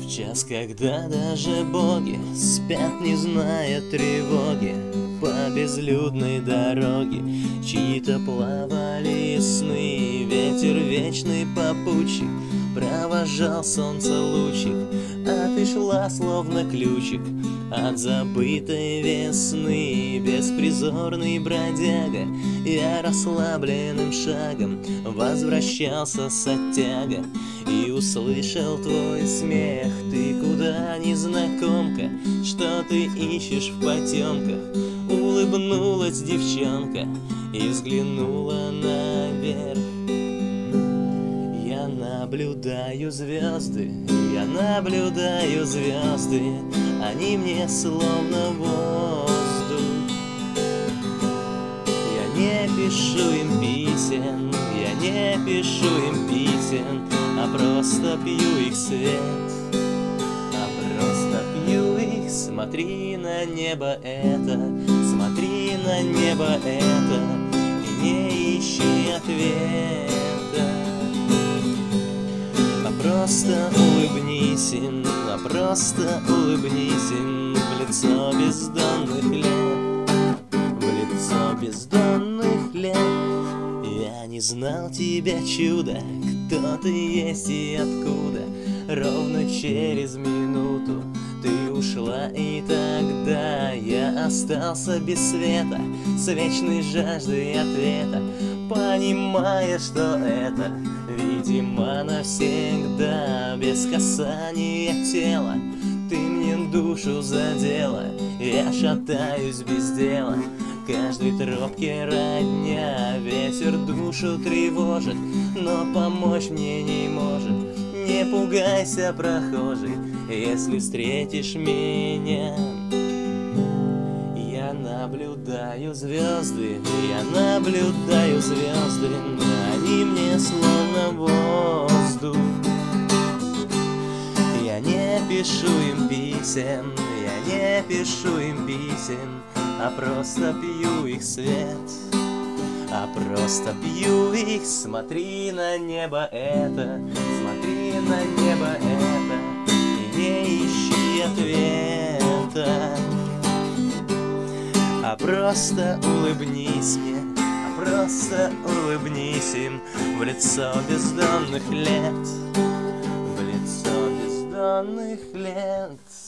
В час, когда даже боги спят, не зная тревоги, по безлюдной дороге чьи-то плавали сны. Ветер вечный попутчик провожал солнце лучик, а ты шла словно ключик от забытой весны. Беспризорный бродяга, я расслабленным шагом возвращался с оттяга и услышал твой смех. Ты куда, незнакомка, что ты ищешь в потемках? Улыбнулась девчонка и взглянула наверх. Я наблюдаю звезды, я наблюдаю звезды, они мне словно воздух. Я не пишу им писем, я не пишу им писем, а просто пью их свет, а просто пью их. Смотри на небо это, смотри на небо это, и не ищи ответа, а просто улыбнись им, а просто улыбнись им в лицо бездонных лет, в лицо бездонных лет. Я не знал тебя, чудо, кто ты есть и откуда. Ровно через минуту ты ушла, и тогда я остался без света, с вечной жаждой ответа, понимая, что это, видимо, навсегда. Без касания тела ты мне душу задела, я шатаюсь без дела, каждой тропке родня. Ветер душу тревожит, но помочь мне не может. Не пугайся, прохожий, если встретишь меня. Я наблюдаю звезды, я наблюдаю звезды, они мне словно воздух. Я не пишу им писем, я не пишу им писем, а просто пью их свет, а просто пью их. Смотри на небо это, смотри на небо это, и не ищи ответа, а просто улыбнись мне, а просто улыбнись им в лицо бездонных лет, в лицо бездонных лет.